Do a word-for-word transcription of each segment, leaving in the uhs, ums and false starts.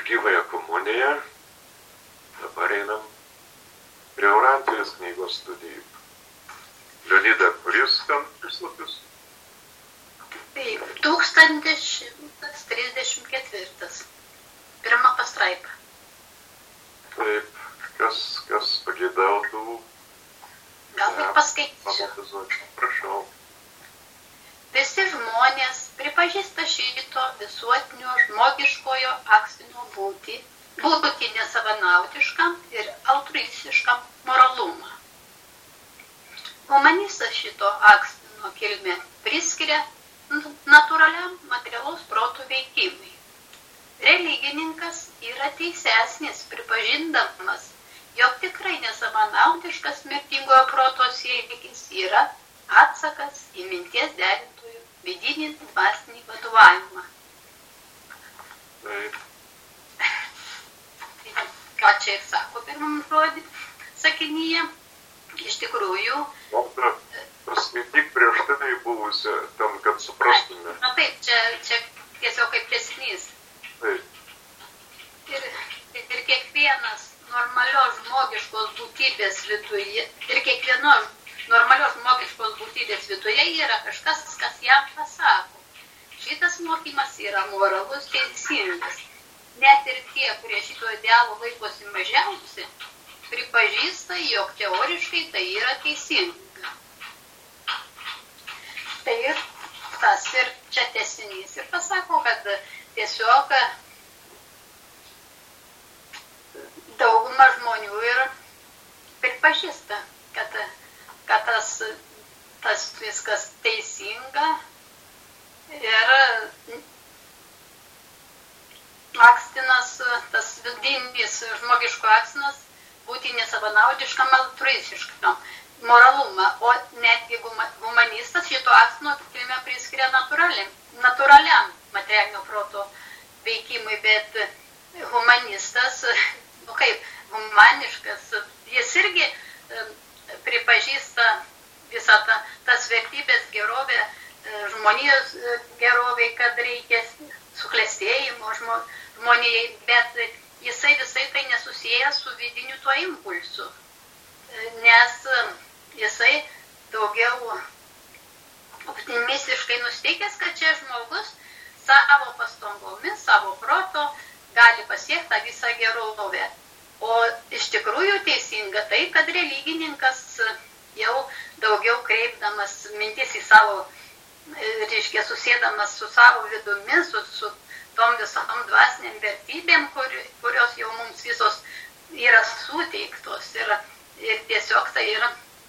už gyvąją komuniją. Dabar einam prie Orantijos knygos studijų. Leonida, kuris ten puslapis? Taip, tūkstantis šimtas trisdešimt ketvirtas. Pirma pastraipa. Taip, kas, kas pageidautų? Gal ir paskaitysiu. Prašau. Visi žmonės pripažįsta šito visuotinio žmogiškojo akstino būtį, būtį nesavanaudiškam ir altruistiškam moralumą. Humanistas šito akstino kilmę priskiria natūraliam materialaus proto veikimui. Religininkas yra teisesnis, pripažindamas, jog tikrai nesavanaudiškas mirtingojo proto siekis yra atsakas į minties derintojų vidinį dvasinį vadovavimą. Taip. Ką čia ir sako pirmam žodį sakinyje? Iš tikrųjų... Mokytoja, paskaityk prieš tai buvusią, ten, kad suprastume. Na taip, čia, čia tiesiog kaip tęsinys. Taip. Ir, ir kiekvienas normalios žmogiškos būtybės viduje, ir kiekvienos normalios žmogiškos būtybės viduje yra kažkas, kas jam pasako. Šitas mokymas yra moralus, teisingas. Net ir tie, kurie šito idealo laikosi mažiausi, pripažįsta, jog teoriškai tai yra teisinga. Tai ir tas ir čia tęsinys ir pasako, kad tiesiog dauguma žmonių ir pripažįsta, kad, kad tas, tas viskas teisinga ir akstinas, tas vidinis žmogiško akstinas būti nesavanaudiškam, altruistiškam moralumą, o netgi humanistas šito akstino kilmę priskiria natūraliam, natūraliam materialinio proto veikimui, bet humanistas, nu kaip, humaniškas, jis irgi pripažįsta visą ta, tas vertybės gerovę, žmonijos gerovei, kad reikia suklestėjimo žmonijai, bet jisai visai tai nesusijęs su vidiniu tuo impulsu, nes jisai daugiau optimistiškai nusteikęs, kad čia žmogus savo pastangomis, savo proto gali pasiekti tą visą gerovę. O iš tikrųjų teisinga tai, kad religininkas jau daugiau kreipdamas mintis į savo, reiškia, susėdamas su savo vidumi, su, su tom visom dvasiniam vertybėm, kur, kurios jau mums visos yra suteiktos. Ir, ir tiesiog tai yra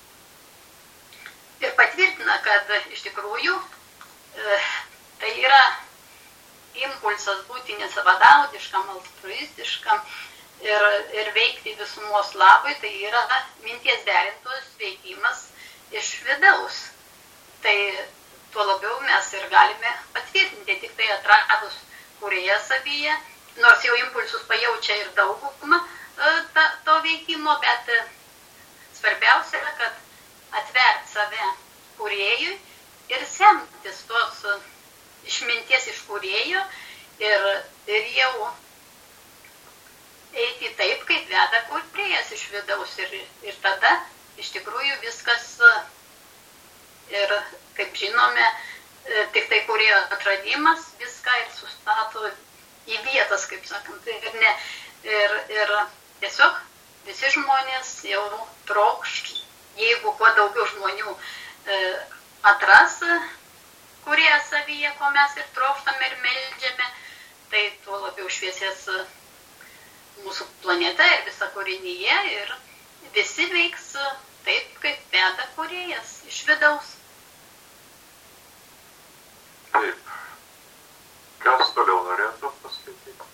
ir patvirtina, kad iš tikrųjų e, tai yra impulsas būti nesavanaudiškam, altruistiškam ir, ir veikti visumos labui, tai yra minties derintos veikimas iš vidaus. Tai tuo labiau mes ir galime patvirtinti, tik tai atradus kūrėją savyje, nors jau impulsus pajaučia ir daugumą ta, to veikimo, bet svarbiausia yra, kad atvert save kūrėjui ir semtis tos išminties iš kūrėjo ir, ir jau eiti taip, kaip veda kūrėjas iš vidaus. Ir, ir tada iš tikrųjų viskas, ir kaip žinome, tik tai kūrėjo atradimas viską ir sustato į vietas, kaip sakant. Ir, ne, ir, ir tiesiog visi žmonės jau trokš, jeigu kuo daugiau žmonių e, atras kūrėją savyje, ko mes ir trokštame ir meldžiame, tai tuo labiau šviesės mūsų planeta ir visa kūrinyje ir visi veiks taip, kaip veda kūrėjas iš vidaus. Taip. Kas toliau norėtų paskaityti?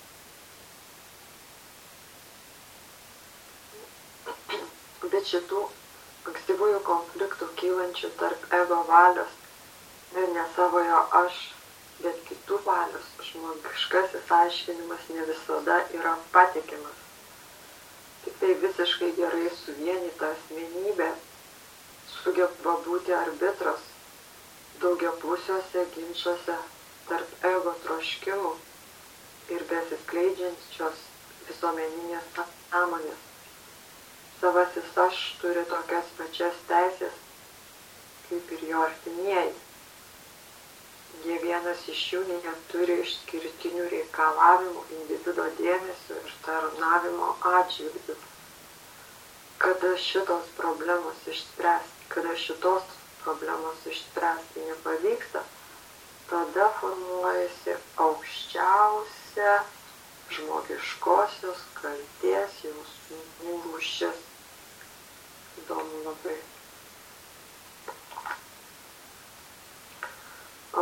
Bet šitų ankstyvųjų konfliktų kylančių tarp ego valios ir ne savojo aš, bet kitų valios žmogiškasis aiškinimas ne visada yra patikimas. Tik tai visiškai gerai suvienyta asmenybė sugeba būti arbitras daugiapusiuose ginčuose tarp ego troškimų ir besiskleidžiančios visuomeninės sąmonės. Savasis aš turi tokias pačias teisės, kaip ir jo artimieji. Jie vienas iš jų neturi išskirtinių reikalavimų individo dėmesio ir tarnavimo atžvilgiu. Kada šitos problemos išspręsti, kada šitos problemos išspręsti nepavyksta, tada formuojasi aukščiausia žmogiškosios kaltės jausmų rūšis. Įdomu labai. O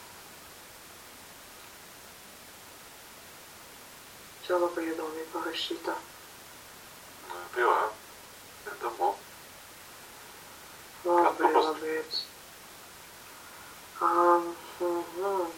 čia labai įdomiai parašyta. Tai va, įdomu. Labai, labai. Um, mhm.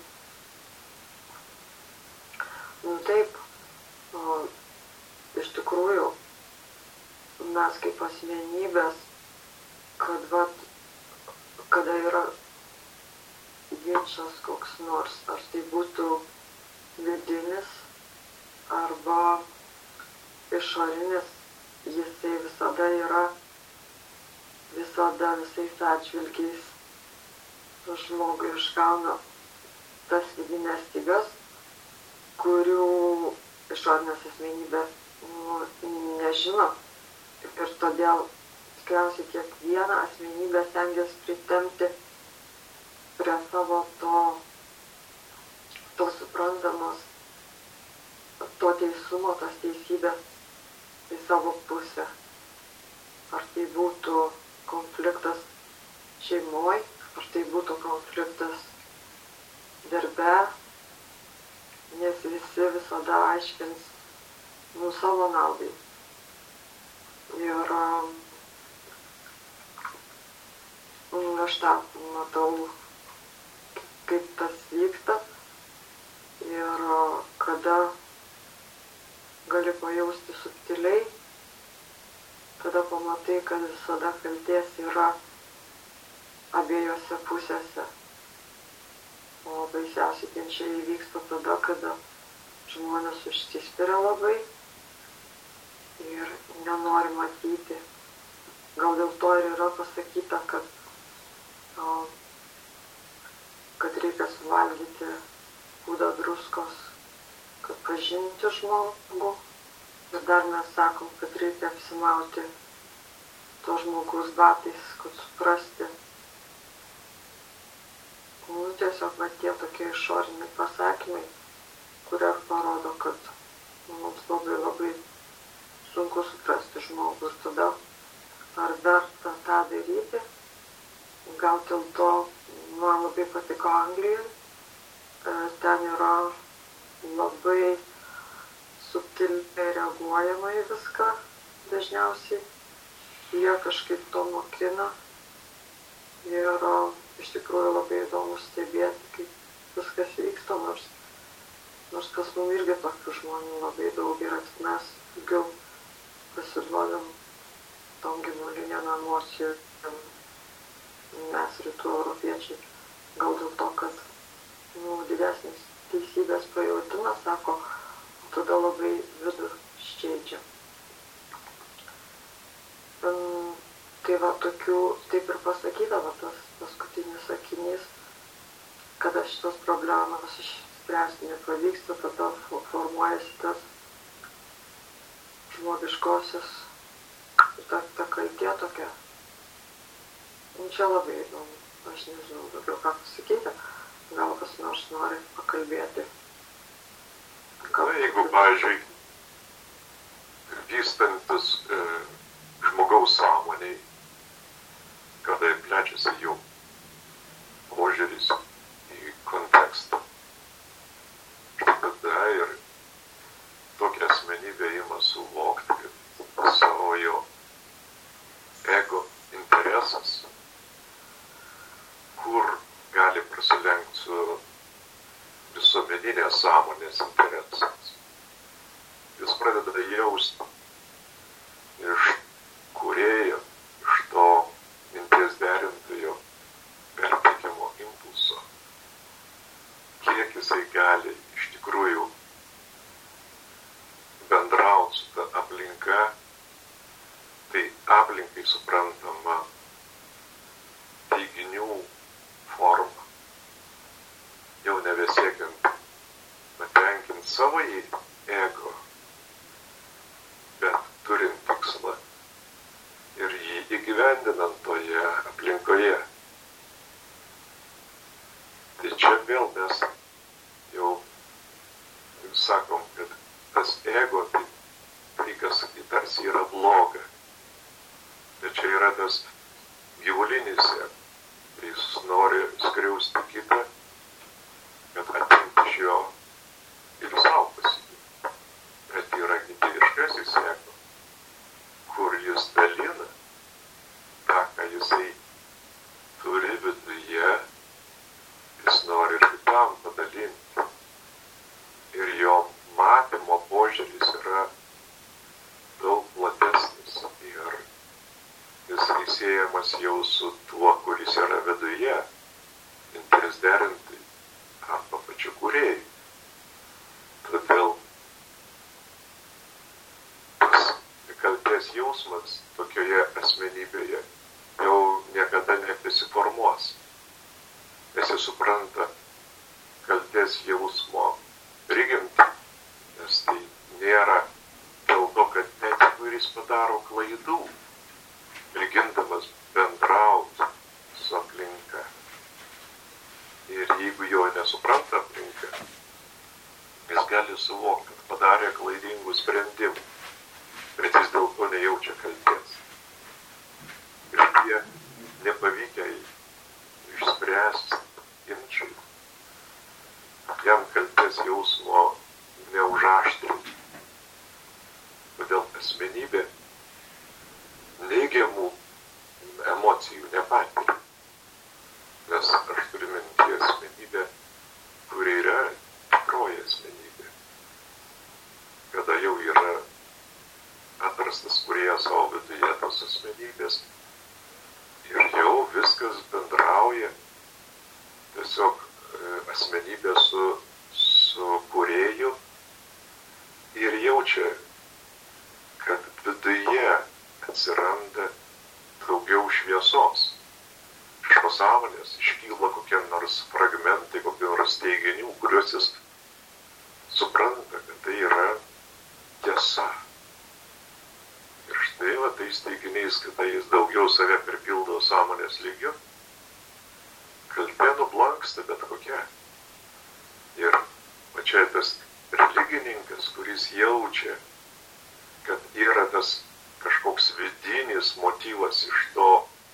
Nu taip, o, iš tikrųjų, mes kaip asmenybės, kad vat, kada yra ginčas koks nors, ar tai būtų vidinis arba išorinis, jisai visada yra, visada visais atžvilgiais žmogui išgauna tas vidinės stygas, kurių išorinės asmenybės nu, nežino. Ir todėl tikriausiai kiekvieną asmenybę stengiasi pritempti prie savo to, to suprantamos, to teisumo, tos teisybės į savo pusę. Ar tai būtų konfliktas šeimoje, ar tai būtų konfliktas darbe, nes visi visada aiškins nu, savo naudai. Ir aš tą matau, kaip tas vyksta ir kada gali pajausti subtiliai, tada pamatai, kad visada kaltės yra abiejose pusėse. O baisiausiai ginčiai įvyksta tada, kada žmonės užsispiria labai ir nenori matyti. Gal dėl to ir yra pasakyta, kad, o, kad reikia suvalgyti pūdą druskos, kad pažinti žmogų. Ir dar mes sakom, kad reikia apsimauti to žmogaus batais, kad suprasti. Nu, tiesiog va, tie tokie išoriniai pasakymai, kurie parodo, kad mums labai labai sunku suprasti žmogų ir tada ar verta tą daryti. Gal dėl to man labai patiko Anglijoje. Ten yra labai subtiliai reaguojama į viską dažniausiai. Jie kažkaip to mokina ir iš tikrųjų labai įdomu stebėti, kaip viskas vyksta, nors, nors pas mums irgi tokių žmonių labai daug ir mes daugiau pasiduodam tom gyvuliniam emocijom, mes rytų europiečiai, gal dėl to, kad nu, didesnis teisybės pajautimas, sako, tada labai vidų ščeidžia. Um, tai va tokių, taip ir pasakyta, va tas paskutinis sakinys, kada šitos problemos išspręsti nepavyksta, tada formuojasi tas žmogiškosios, ta, ta kaltė tokia. Nu, čia labai įdomu, aš nežinau daugiau ką pasakyti, gal kas nors nori pakalbėti. Na, jeigu, pavyzdžiui, vystantis e, žmogaus sąmoniai, kada plečiasi jų požiūris į kontekstą, tada ir tokia asmenybė ima suvokti, kad savo jo ego interesas, kur gali prasilenkti su visuomeninės sąmonės interesas. Jis pradeda jausti iš kūrėjo, iš to minties derintojo perteikimo impulso, kiek jisai gali iš tikrųjų bendrauti su ta aplinka, tai aplinkai suprantama teiginių forma. Jau nebesiekiant patenkinti savo ego, bet turint tikslą ir jį įgyvendinant toje aplinkoje. Tai čia vėl mes jau sakom, kad tas ego, tai, tai kas tarsi yra bloga. Bet čia yra tas gyvulinis ego. Jis nori skriausti kitą, kad atimti iš jo ir savo pasiimti. Bet yra dieviškasis ego, kur jis dalina tą, ką jisai turi viduje, jis nori ir kitam padalinti. Ir jo matymo požiūris yra daug platesnis ir jis įsiejamas jau su tuo, kuris yra viduje, interesderintai arba pačiu kūrėjai. Todėl tas kaltės jausmas tokioje asmenybėje jau niekada nepasiformuos. Nes jis supranta kaltės jausmo prigimtį, nes tai nėra dėl to, kad net kuris padaro klaidų, mėgindamas bendrauti su aplinka. Ir jeigu jo nesupranta aplinka, jis gali suvokti, kad padarė klaidingų sprendimų, bet jis dėl to nejaučia kaltės. Ir tie nepavykę išspręsti ginčiai, jam kaltės jausmo neužaštrinti. Todėl asmenybė neigiamų emocijų nepatiria. Nes aš turiu mintyje asmenybę, kuri yra tikroji asmenybė. Kada jau yra atrastas kūrėjas savo viduje tos asmenybės ir jau viskas bendrauja tiesiog asmenybė su, su kūrėju ir jaučia, kad viduje atsiranda daugiau šviesos. Iš pasąmonės iškyla kokie nors fragmentai, kokie nors teiginių, kuriuos jis supranta, kad tai yra tiesa. Ir štai va tais teiginiais, kada jis daugiau save pripildo sąmonės lygiu, kaltė nublanksta bet kokia. Ir va čia tas religininkas, kuris jaučia, kad yra tas kažkoks vidinis motyvas iš to,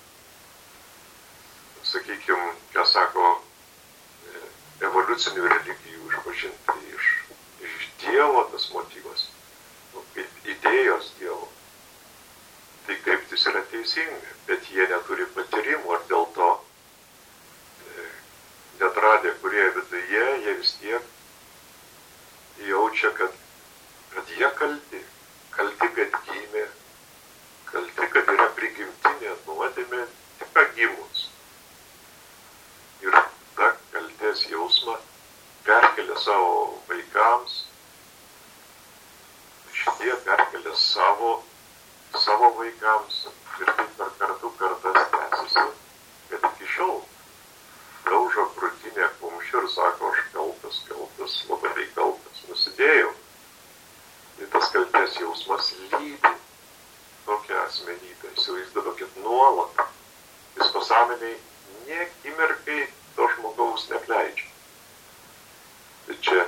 sakykime, ką sako evoliucinių religijų išpažinti, iš, iš Dievo tas motyvas, nu, kaip idėjos Dievo. Tai kaip tai yra teisinga, bet jie neturi patyrimų, ar dėl to neatradę, kurie viduje, jie vis tiek jaučia, kad, kad jie kalti. Kalti, kad gimė, kalti, kad yra prigimtinė nuodėmė, tik ką gimus. Ir tą kaltės jausmą perkelia savo vaikams, šitie perkelia savo, savo vaikams ir taip per kartų kartas tęsiasi, kad iki šiol daužo krūtinę kumščių ir sako, aš kaltas, kaltas, labai kaltas, nusidėjau. Ir tas kaltės jausmas lydi tokią asmenybę. Įsivaizduokit nuolat. Jis pasąmoniai nė akimirkai to žmogaus neapleidžia. Tai čia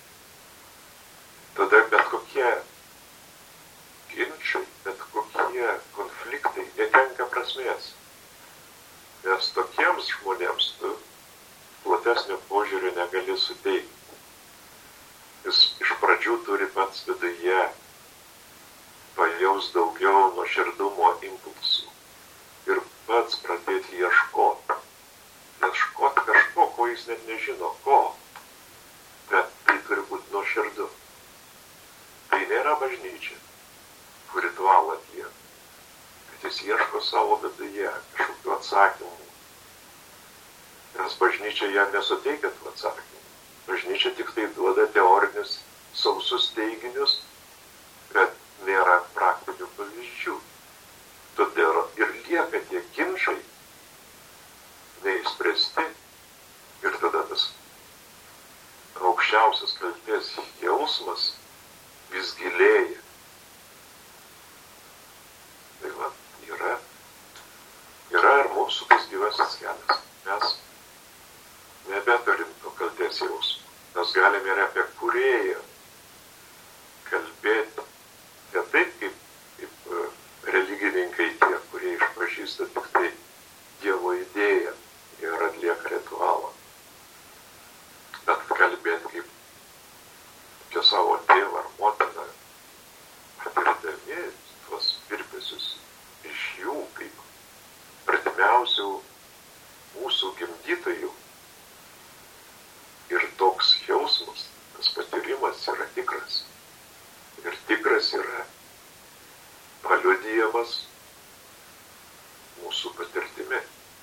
tada bet kokie ginčai, bet kokie konfliktai netenka prasmės. Nes tokiems žmonėms tu platesnio požiūrio negali suteikti. Jis iš pradžių turi pats viduje pajaus daugiau nuoširdumo impulsų ir pats pradėti ieškoti. Ieškoti kažko, ko jis net nežino, ko. Bet tai turi būti nuoširdu. Tai nėra bažnyčia, kur ritualą atlieka. Kad jis ieško savo viduje kažkokių atsakymų. Nes bažnyčia jam nesuteikia tų atsakymų. Bažnyčia tik tai duoda teorinius sausus teiginius, nėra praktinių pavyzdžių. Todėl ir lieka tie ginčai neįspręsti ir tada tas aukščiausias kaltės jausmas vis gilėja. Tai va, yra, yra ir mūsų tas gyvasis kelias. Mes nebeturim to kaltės jausmo. Mes galime ir apie kūrėją kalbėti, ne taip kaip, kaip religininkai tie, kurie išpažįsta tik tai Dievo idėją ir atlieka ritualą. Bet kalbėti kaip apie savo tėvą ar motiną, patirdami tuos virpesius iš jų kaip artimiausių mūsų gimdytojų. Ir toks jausmas, tas patyrimas yra tikras. Ir tikras yra paliudijamas mūsų patirtimi.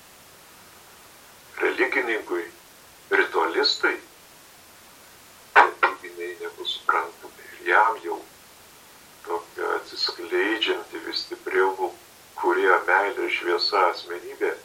Religininkui, ritualistui, religiniai nebus suprantami. Ir jam jau tokia atsiskleidžianti vis stipriau, kurie meilė šviesa asmenybė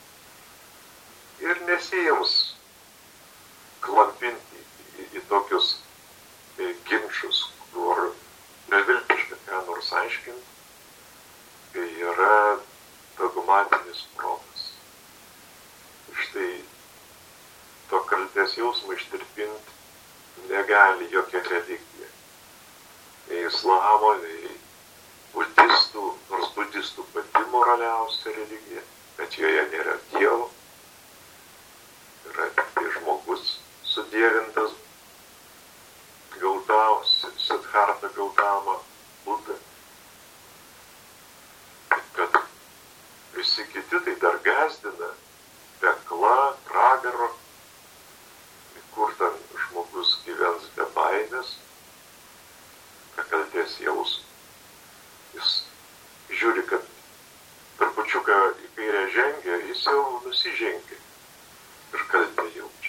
ir nesijaus klampinti į, į tokius e, ginčus, kur beviltiška ką nors aiškinti, kai yra dogmatinis protas. Štai to kaltės jausmą ištirpinti negali jokia religija. Nei islamo, nei budistų, nors budistų pati moraliausia religija, bet joje nėra Dievo. Yra tik tai žmogus sudievintas Gautama, Siddhartha Gautama, Buda. Kad visi kiti tai dar gazdina, pekla, pragaro, kur ten žmogus gyvens be baimės, be kaltės jausmo. Jis žiūri, kad trupučiuką į kairę žengia, jis jau nusižengia ir kaltę jaučia.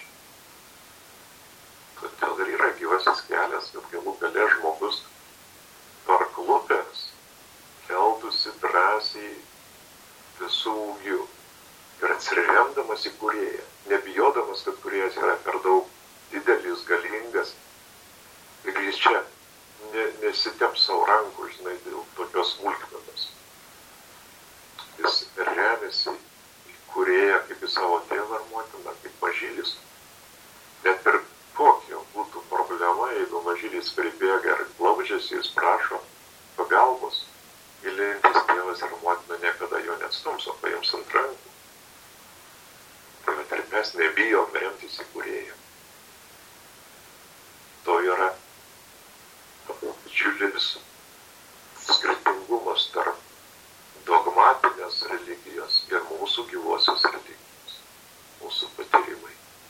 Todėl ir yra gyvasis kelias, kad galų gale žmogus parklupęs keltųsi drąsiai visų ūgių ir atsiremdamas į kūrėją, nebijodamas, kad kūrėjas yra per daug didelis, galingas ir jis čia ne, nesitep savo rankų, žinai, dėl tokios smulkmenos. Jis remiasi į kūrėją kaip į savo tėvą ar motiną, kaip mažylis. Net ir kokia būtų problema, jeigu mažylis pribėga ir glaudžiasi, jis prašo pagalbos, mylintis tėvas ir motina niekada jo neatstums, o paims ant rankų. Tai va, ir mes nebijom remtis į kūrėją. To yra didžiulis skirtingumas tarp dogmatinės religijos ir mūsų gyvosios religijos, mūsų patyrimai.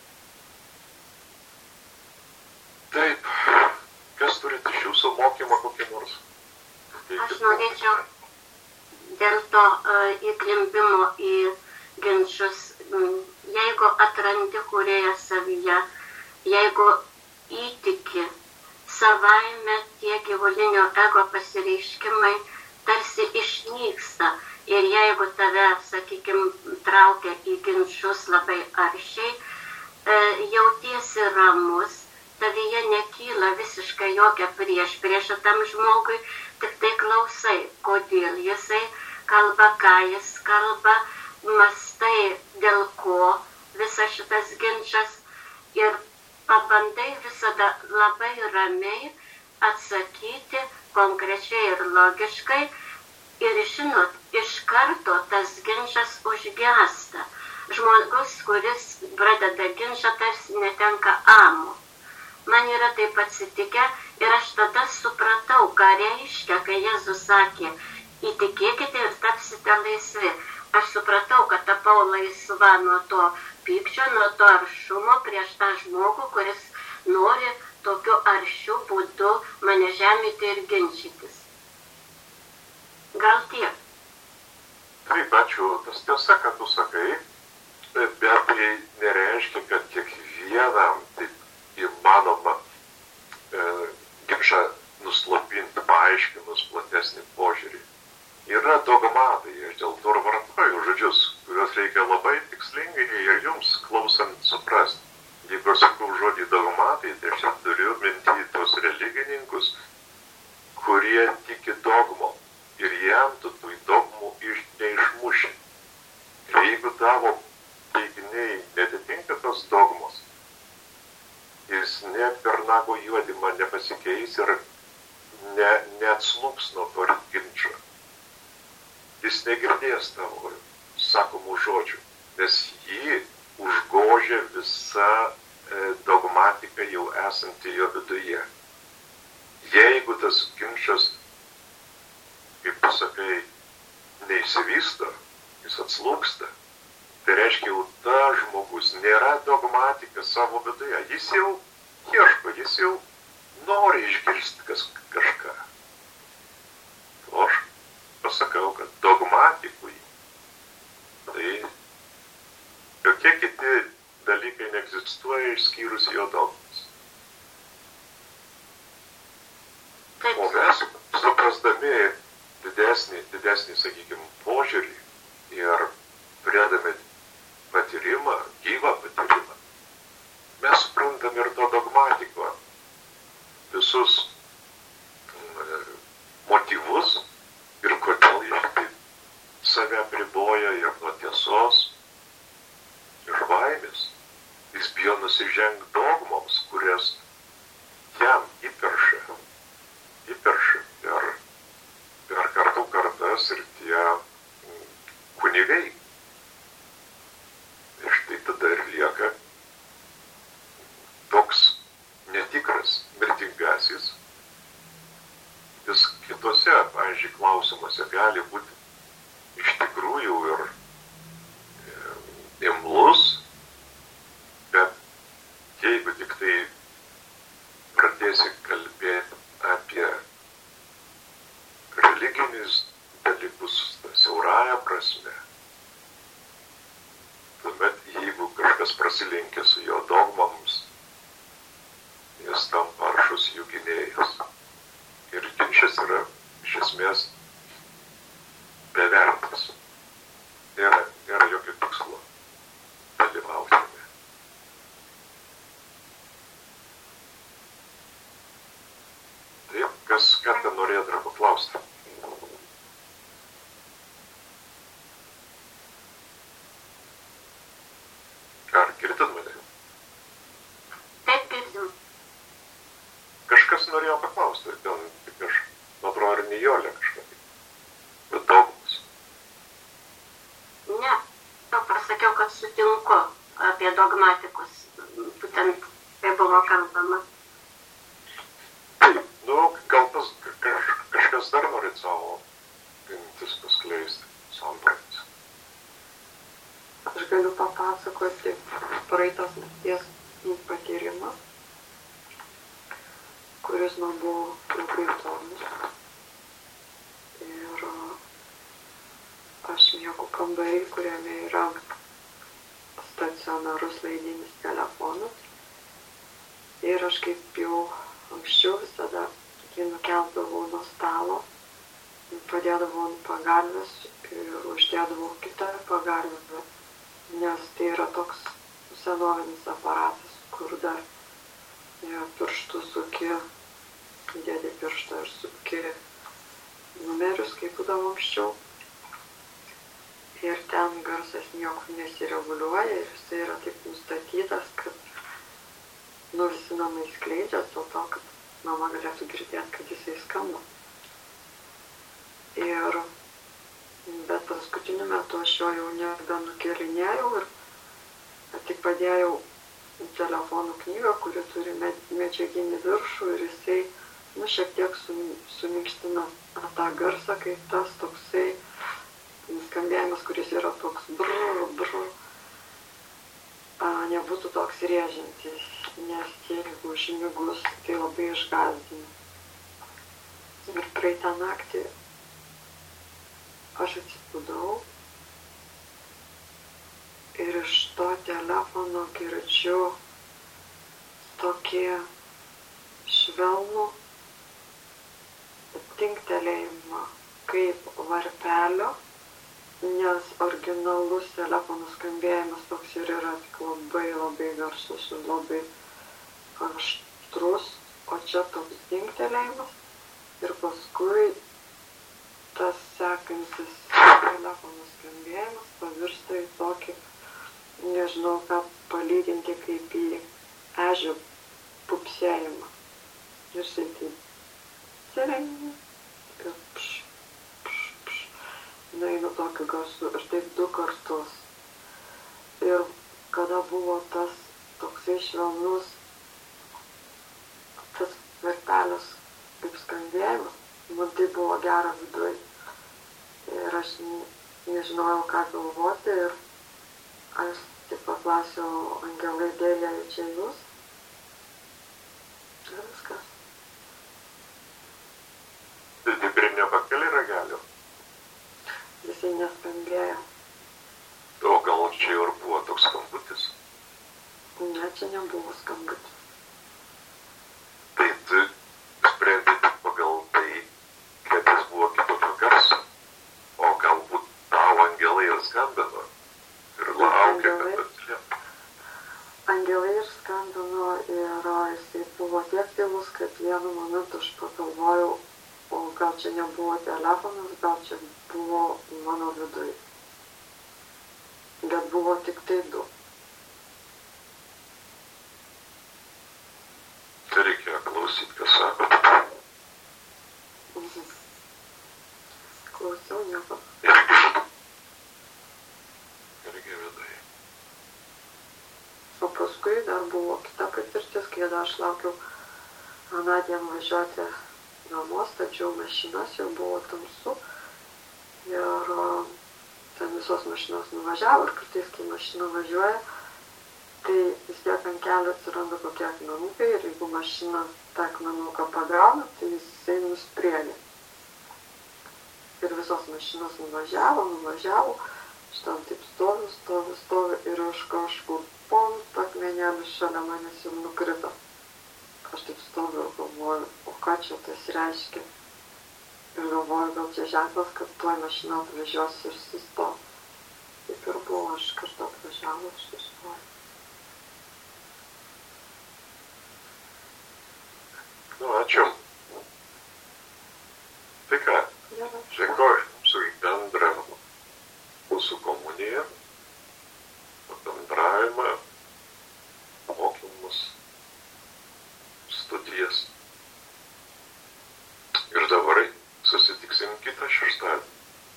Taip, kas turite iš jūsų mokymą kokį nors? Aš norėčiau dėl to uh, įklimpimo į ginčus, jeigu atrandi kūrėją savyje, jeigu įtiki, savaime tie gyvulinio ego pasireiškimai tarsi išnyksta. Ir jeigu tave, sakykime, traukia į ginčus labai aršiai, uh, jautiesi ramus, tavyje nekyla visiškai jokia prieš priešą tam žmogui, tik tai klausai, kodėl jisai kalba, ką jis kalba, mastai dėl ko visas šitas ginčas ir pabandai visada labai ramiai atsakyti konkrečiai ir logiškai ir žinot, iš karto tas ginčas užgęsta. Žmogus, kuris pradeda ginčą, tarsi netenka amo. Man yra taip atsitikę ir aš tada supratau, ką reiškia, kai Jėzus sakė, įtikėkite ir tapsite laisvi. Aš supratau, kad tapau laisva nuo to pykčio, nuo to aršumo prieš tą žmogų, kuris nori tokiu aršiu būdu mane žemyti ir ginčytis. Gal tiek? Taip, ačiū. Tas tiesa, kad tu sakai, bet tai nereiškia, kad kiekvienam taip įmanoma e, ginčą nuslopinti, paaiškinus platesnį ne per nago juodimą nepasikeis ir ne, neatslūps nuo to ginčio. Jis negirdės tavo sakomų žodžių, nes jį užgožia visa e, dogmatika jau esanti jo viduje. Jeigu tas ginčas, kaip tu sakai, neįsivysto, jis atslūksta, tai reiškia, jau ta žmogus nėra dogmatika savo viduje. Jis jau ieško, jis jau nori išgirsti kas, kažką. O aš pasakau, kad dogmatikui tai jokie kiti dalykai neegzistuoja išskyrus jo dogmas. O mes, suprasdami didesnį, didesnį, sakykime, požiūrį ir turėdami patyrimą, gyvą patyrimą, mes suprantam ir to dogmatiko visus motyvus ir kodėl jis taip save apriboja ir nuo tiesos, iš baimės. Jis bijo nusižengti dogmoms, kurias jam įperša, įperša per, per kartų kartas ir tie kunigai. Ir štai tada ir lieka toks netikras mirtingasis. Jis kitose, pavyzdžiui, klausimuose gali būti iš tikrųjų ir e, imlus, bet jeigu tik tai pradėsi kalbėti apie religinius dalykus siaurąja prasme, tuomet jeigu kažkas prasilenkia su jo dogmoms, jis tampa aršus jų gynėjas. Ir ginčas yra iš esmės bevertas. Nėra, nėra jokio tikslo dalyvauti. Taip, kas ką ten norėdavo paklausti? Ar girdit mane? Taip, girdim. Kažkas norėjo paklausti, ten tik aš, man atrodo, ar Nijolė kažką, bet dogmas. Ne, to pasakiau, kad sutinku apie dogmatikus, būtent tai buvo kalbama. Nu, gal pas, kaž, kažkas dar norit savo mintis paskleisti, sampratis. Aš galiu papasakoti praeitos nakties patyrimą, kuris man buvo labai įdomus. Ir aš miegu kambarį, kuriame yra stacionarus laidinis telefonas. Ir aš kaip jau anksčiau visada jį nukeldavau nuo stalo, padėdavau ant pagalvės ir uždėdavau kitą pagalvę, nes tai yra toks senovinis aparatas, kur dar ja, pirštų suki, dėdi pirštą ir suki numerius, kaip būdavo anksčiau. Ir ten garsas niekur nesireguliuoja ir jisai yra taip nustatytas, kad nu visi namai skleidžia dėl to, kad mama galėtų girdėti, kad jisai skamba. Ir bet paskutiniu metu aš jo jau nebenukėlinėjau ir tik padėjau telefonų knygą, kuri turi medžiaginį viršų ir jisai nu, šiek tiek suminkština tą garsą, kai tas toksai skambėjimas, kuris yra toks brr, brr, a, nebūtų toks rėžiantis, nes jeigu užmigus, tai labai išgąsdina. Ir praeitą naktį aš atsibudau ir iš to telefono girdžiu tokį švelnų tinktelėjimą kaip varpelio, nes originalus telefonų skambėjimas toks ir yra tik labai labai garsus ir labai aštrus, o čia toks tinktelėjimas ir paskui tas sekantis telefonų skambėjimas pavirsta į tokį, nežinau ką palyginti, kaip į ežio išeiti. Sireng. Ir pš, pš, pš. Nueinu tokiu garsu ir taip du kartus. Ir kada buvo tas toksai švelnus, tas vertelės kaip skambėjimas, man tai buvo gera viduj. Ir aš nežinojau, ką galvoti ir aš tik paklausiau, angelai dėlė, čia jūs? Ir viskas. Tai taip ir nepakeli ragelio? Jisai neskambėjo. O gal čia ir buvo toks skambutis? Ne, čia nebuvo skambutis. Tai tu sprendai tik pagal tai, kad jis buvo kitokio garso. O galbūt tau angelai ir skambino ir laukia, kad atsilieptų. Angelai ir skambino ir jisai buvo tiek tylus, kad vienu momentu aš pagalvojau, o gal čia nebuvo telefonas, gal čia buvo mano viduj. Bet buvo tik tai du. Tai reikėjo klausyti, ką sako. Mhm. Klausiau nieko. Irgi, irgi vidai. O paskui dar buvo kita patirtis, kai dar aš laukiau anądien važiuoti namo, stačiau mašinas, jau buvo tamsu. Ir ten visos mašinos nuvažiavo ir kartais, kai mašina važiuoja, tai vis tiek ant kelio atsiranda kokie akmenukai ir jeigu mašina tą akmenuką pagauna, tai jisai nuspriegia. Ir visos mašinos nuvažiavo, nuvažiavo, aš ten taip stoviu, stoviu, stoviu ir aš kažkur pont akmenėlis šalia manęs jau nukrito. Aš taip stoviu ir galvoju, o ką čia tas reiškia? Ir galvoju, gal čia ženklas, kad tuoj mašina atvažiuos ir sustos. Taip ir buvo, aš kartu atvažiavau, aš išstoju. Nu, ačiū. Tai ką, dėkoju jums už bendrą mūsų komuniją, bendravimą, mokymus, studijas. Ir dabar susitiksim kitą šeštadienį.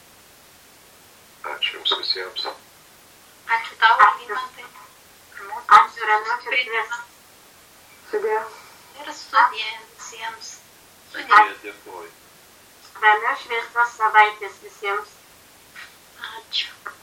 Ačiū jums visiems. Ačiū tau, Algimantai. Ačiū ramios širdies. Sudie. Ir sudie visiems. Sudie, dėkoju. Ramios šviesios savaitės visiems. Ačiū.